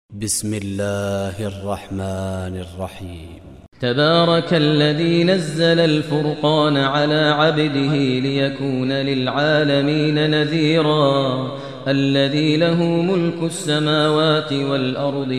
بسم الله الرحمن الرحيم. تبارك الذي نزل الفرقان على عبده ليكون للعالمين نذيرا الذي له ملك السماوات والأرض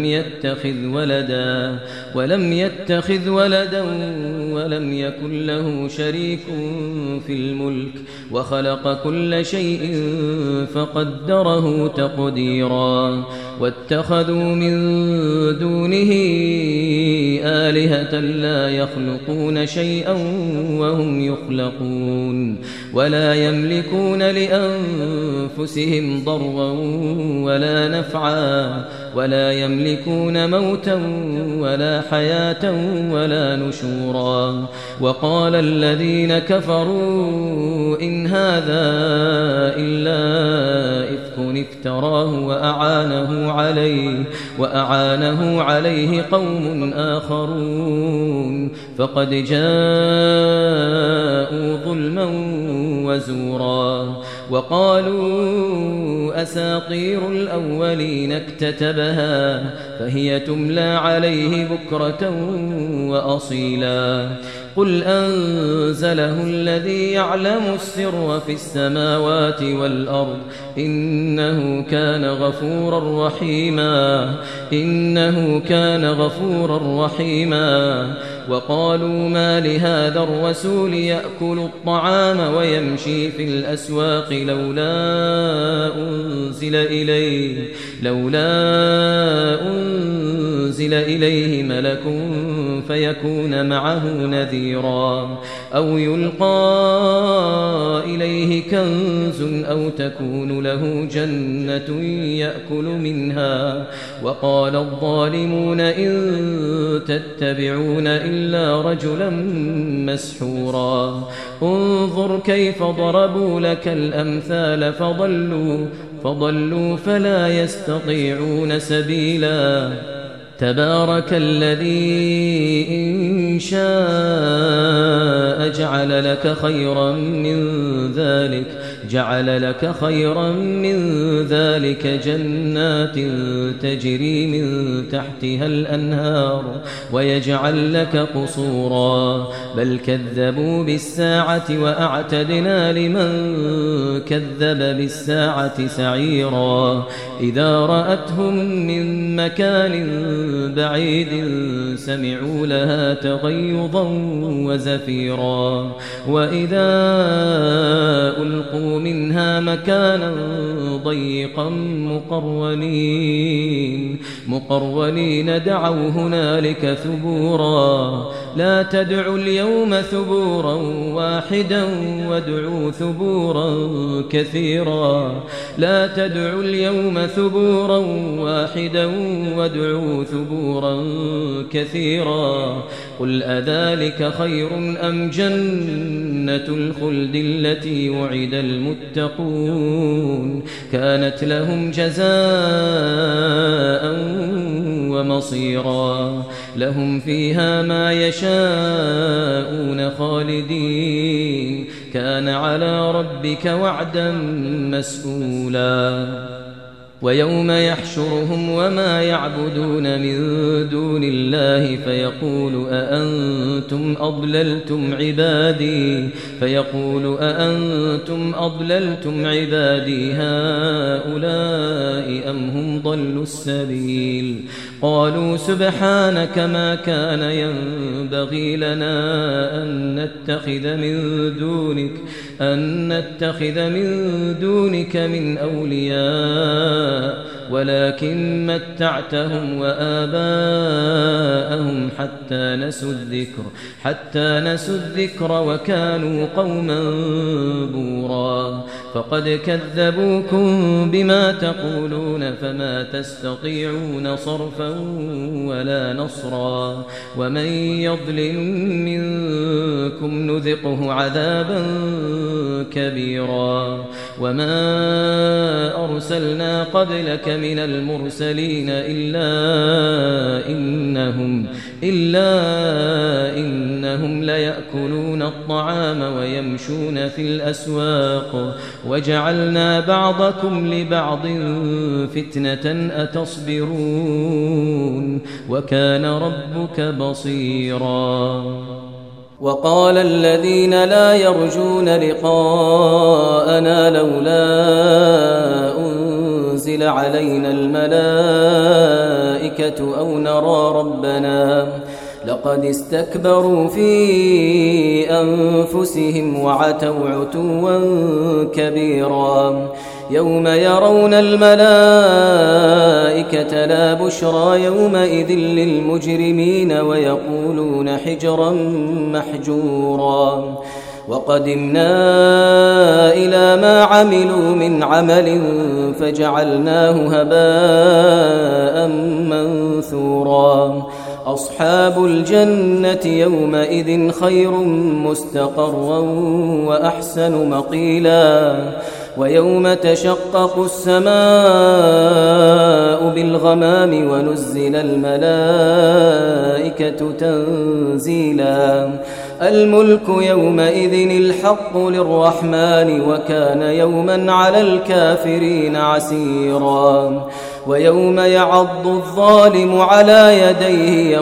ولم يتخذ ولدا ولم يكن له شريك في الملك وخلق كل شيء فقدره تقديرا واتخذوا من دونه آلهة لا يخلقون شيئا وهم يخلقون ولا يملكون لأنفسهم ضرا ولا نفعا ولا يملكون موتا ولا حياة ولا نشورا وقال الذين كفروا إن هذا إلا إفك افتراه وأعانه عليه قوم آخرون فقد جاءوا ظلما وزورا وقالوا أساطير الأولين اكتتبها فهي تملى عليه بكرة وأصيلا قل أنزله الذي يعلم السر في السماوات والأرض إنه كان غفورا رحيما وقالوا ما لهذا الرسول يأكل الطعام ويمشي في الأسواق لولا أنزل إليه ملك فيكون معه نذيرا أو يلقى إليه كنز أو تكون له جنة يأكل منها وقال الظالمون إن تتبعون إلا رجلا مسحورا انظر كيف ضربوا لك الأمثال فضلوا فلا يستطيعون سبيلا تبارك الذي إن شاء جعل لك خيرا من ذلك جنات تجري من تحتها الأنهار ويجعل لك قصورا بل كذبوا بالساعة وأعتدنا لمن كذب بالساعة سعيرا إذا رأتهم من مكان بعيد سمعوا لها تغيظا وزفيرا وإذا ألقوا منها مكانا ضيقا مقرونين دعوا هنالك ثبورا لا تدعوا اليوم ثبورا واحدا وادعوا ثبورا كثيرا لا تدعوا اليوم ثبورا واحدا وادعوا ثبورا كثيرا قل أذلك خير أم جنة الخلد التي وعد المتقون كانت لهم جزاء ومصيرا لهم فيها ما يشاءون خالدين كان على ربك وعدا مسئولا ويوم يحشرهم وما يعبدون من دون الله فيقول أأنتم أضللتم عبادي هؤلاء أم هم ضلوا السبيل قالوا سبحانك ما كان ينبغي لنا أن نتخذ من دونك من أولياء ولكن متعتهم وآباءهم حتى نسوا الذكر وكانوا قوما بورا فقد كذبوكم بما تقولون فما تستطيعون صرفا ولا نصرا ومن يظلم منكم نذقه عذابا كبيرا وما أرسلنا قبلك من المرسلين إلا إنهم ليأكلون الطعام ويمشون في الأسواق وجعلنا بعضكم لبعض فتنة أتصبرون وكان ربك بصيرا وقال الذين لا يرجون لقاءنا لولا أنزل علينا الملائكة أو نرى ربنا لقد استكبروا في أنفسهم وعتوا عتوا كبيرا يوم يرون الملائكة لا بشرى يومئذ للمجرمين ويقولون حجرا محجورا وقدمنا إلى ما عملوا من عمل فجعلناه هباء منثورا أصحاب الجنة يومئذ خير مستقرا وأحسن مقيلا ويوم تشقق السماء بالغمام ونزل الملائكة تنزيلا الملك يومئذ الحق للرحمن وكان يوما على الكافرين عسيرا ويوم يعض الظالم على يديه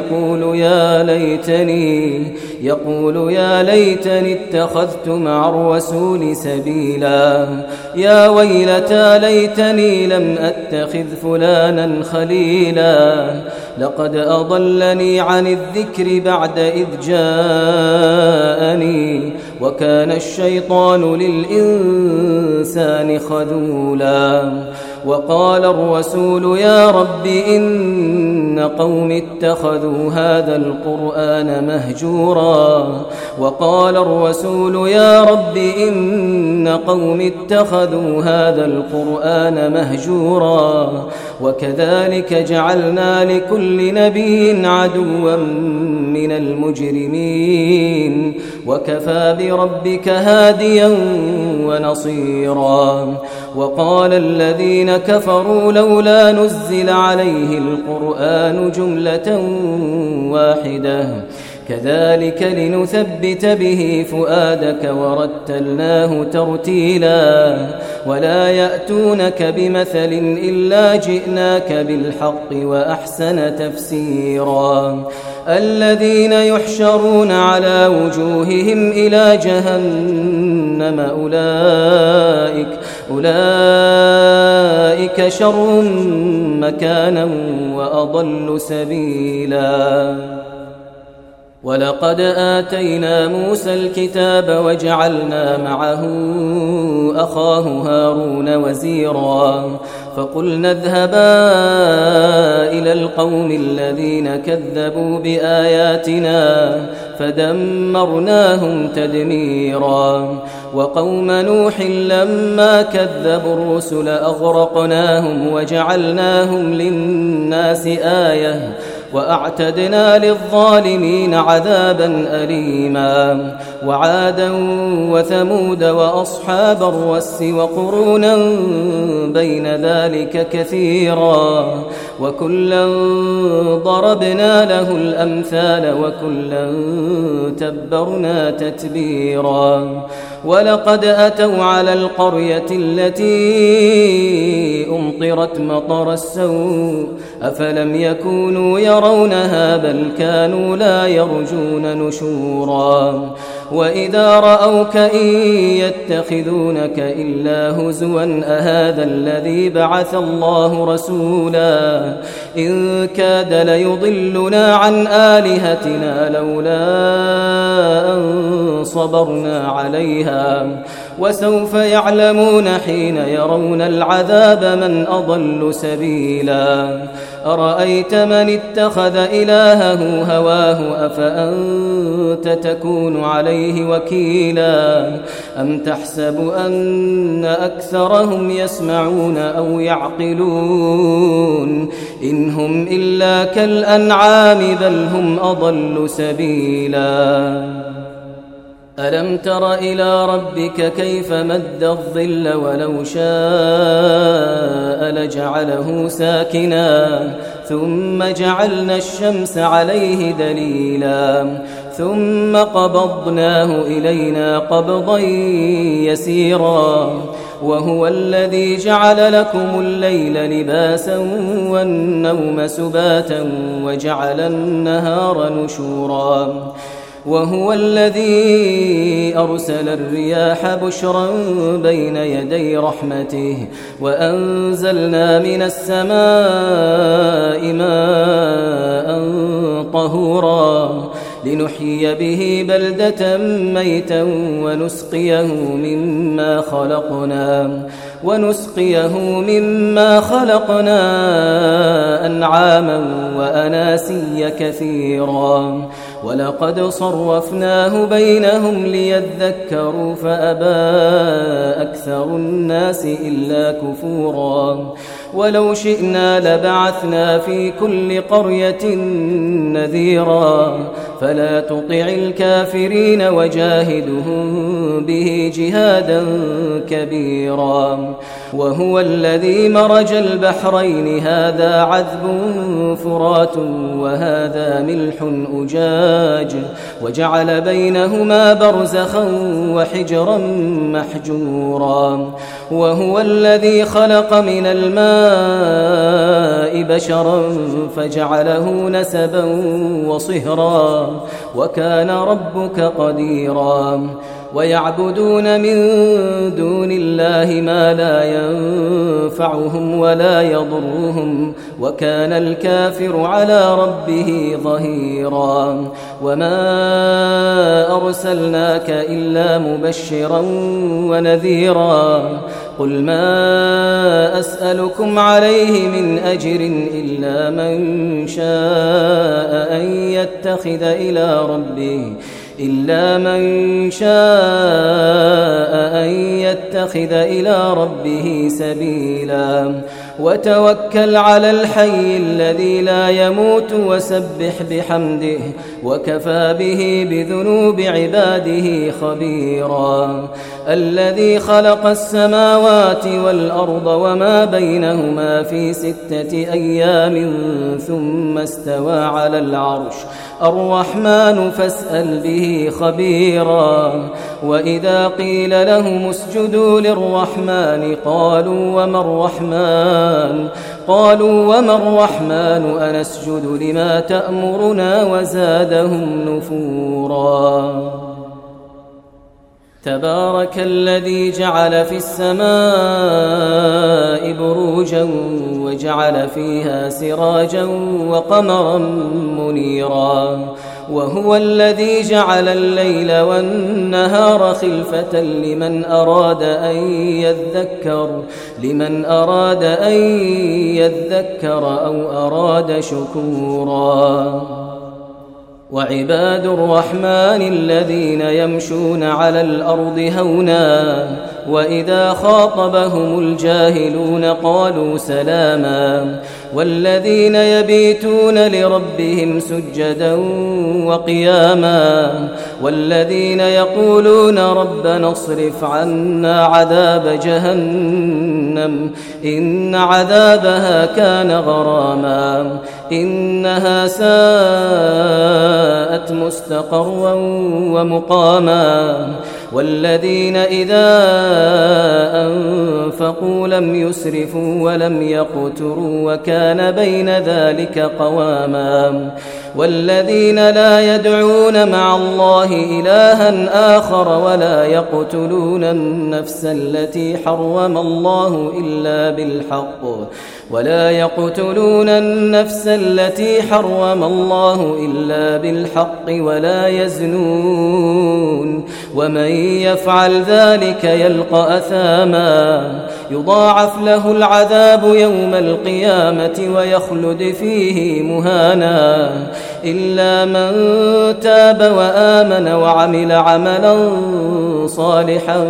يقول يا ليتني اتخذت مع الرسول سبيلا يا ويلتى ليتني لم أتخذ فلانا خليلا لقد أضلني عن الذكر بعد إذ جاءني وكان الشيطان للإنسان خذولا وقال الرسول يا رب إن قوم اتخذوا هذا القرآن مهجورا وقال الرسول يا رب إن قوم اتخذوا هذا القرآن مهجورا وكذلك جعلنا لكل نبي عدوا من المجرمين وكفى بربك هاديا ونصيرا وقال الذين كفروا لولا نزل عليه القرآن جملة واحدة كذلك لنثبت به فؤادك ورتلناه ترتيلا ولا يأتونك بمثل إلا جئناك بالحق وأحسن تفسيرا الذين يحشرون على وجوههم إلى جهنم أولئك شر مكانا وأضل سبيلا ولقد آتينا موسى الكتاب وجعلنا معه أخاه هارون وزيرا فقلنا اذهبا إلى القوم الذين كذبوا بآياتنا فدمرناهم تدميرا وقوم نوح لما كذبوا الرسل أغرقناهم وجعلناهم للناس آية وأعتدنا للظالمين عذابا أليما وعادا وثمود وأصحاب الرس وقرونا بين ذلك كثيرا وكلا ضربنا له الأمثال وكلا تبرنا تتبيرا ولقد أتوا على القرية التي أمطرت مطر السوء أفلم يكونوا يرونها بل كانوا لا يرجون نشورا وإذا رأوك إن يتخذونك إلا هزوا أهذا الذي بعث الله رسولا إن كاد ليضلنا عن آلهتنا لولا أن صبرنا عليها وسوف يعلمون حين يرون العذاب من أضل سبيلا أرأيت من اتخذ إلهه هواه أفأنت تكون عليه وكيلا أم تحسب أن أكثرهم يسمعون أو يعقلون إن هم إلا كالأنعام بل هم أضل سبيلا ألم تر إلى ربك كيف مد الظل ولو شاء لجعله ساكنا ثم جعلنا الشمس عليه دليلا ثم قبضناه إلينا قبضا يسيرا وهو الذي جعل لكم الليل لباسا والنوم سباتا وجعل النهار نشورا وهو الذي أرسل الرياح بشرا بين يدي رحمته وأنزلنا من السماء ماء طهورا لنحيي به بلدة ميتا ونسقيه مما خلقنا أنعاما وأناسيا كثيرا ولقد صرفناه بينهم ليذكروا فأبى أكثر الناس إلا كفورا ولو شئنا لبعثنا في كل قرية نذيرا فلا تطع الكافرين وجاهدهم به جهادا كبيرا وهو الذي مرج البحرين هذا عذب فرات وهذا ملح أجاج وجعل بينهما برزخا وحجرا محجورا وهو الذي خلق من الماء بشرا فجعله نسبا وصهرا وكان ربك قديرا ويعبدون من دون الله ما لا ينفعهم ولا يضرهم وكان الكافر على ربه ظهيرا وما أرسلناك إلا مبشرا ونذيرا قل ما أسألكم عليه من أجر إلا من شاء أن يتخذ إلى ربه سبيلا وتوكل على الحي الذي لا يموت وسبح بحمده وكفى به بذنوب عباده خبيرا الذي خلق السماوات والأرض وما بينهما في 6 أيام ثم استوى على العرش الرحمن فاسأل به خبيرا وإذا قيل لهم اسجدوا للرحمن قالوا وما الرحمن أنسجد لما تأمرنا وزادهم نفورا تبارك الذي جعل في السماء بروجا وجعل فيها سراجا وقمرا منيرا وهو الذي جعل الليل والنهار خلفة لمن أراد أن يذكر أو أراد شكورا وعباد الرحمن الذين يمشون على الأرض هونا وإذا خاطبهم الجاهلون قالوا سلاما والذين يبيتون لربهم سجدا وقياما والذين يقولون ربنا اصرف عنا عذاب جهنم إن عذابها كان غراما إنها ساءت مستقرا ومقاما والذين إذا أنفقوا لم يسرفوا ولم يقتروا وكان بين ذلك قواما والذين لا يدعون مع الله إلها آخر ولا يقتلون النفس التي حرم الله إلا بالحق ولا يزنون ومن يفعل ذلك يلقى أثاما يضاعف له العذاب يوم القيامة ويخلد فيه مهانا إلا من تاب وآمن وعمل عملا صالحا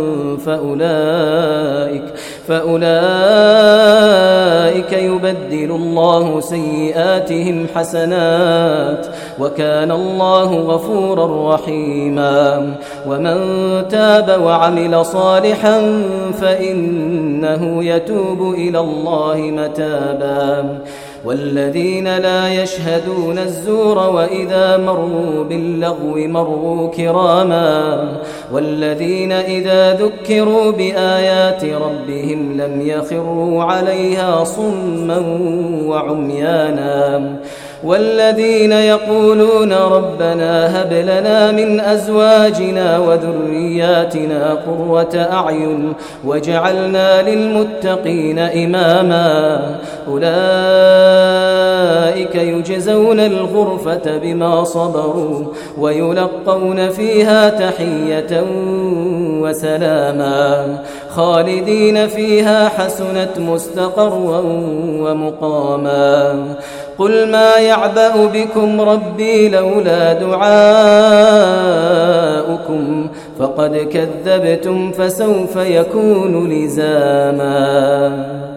فأولئك يبدل الله سيئاتهم حسنات وكان الله غفورا رحيما ومن تاب وعمل صالحا فإنه يتوب إلى الله متابا والذين لا يشهدون الزور وإذا مروا باللغو مروا كراما والذين إذا ذكروا بآيات ربهم لم يخروا عليها صما وعميانا والذين يقولون ربنا هب لنا من أزواجنا وذرياتنا قرة أعين واجعلنا للمتقين إماما أولئك يجزون الغرفة بما صبروا ويلقون فيها تحية وسلاما خالدين فيها حسنت مستقرا ومقاما قل ما يعبأ بكم ربي لولا دعاؤكم فقد كذبتم فسوف يكون لزاما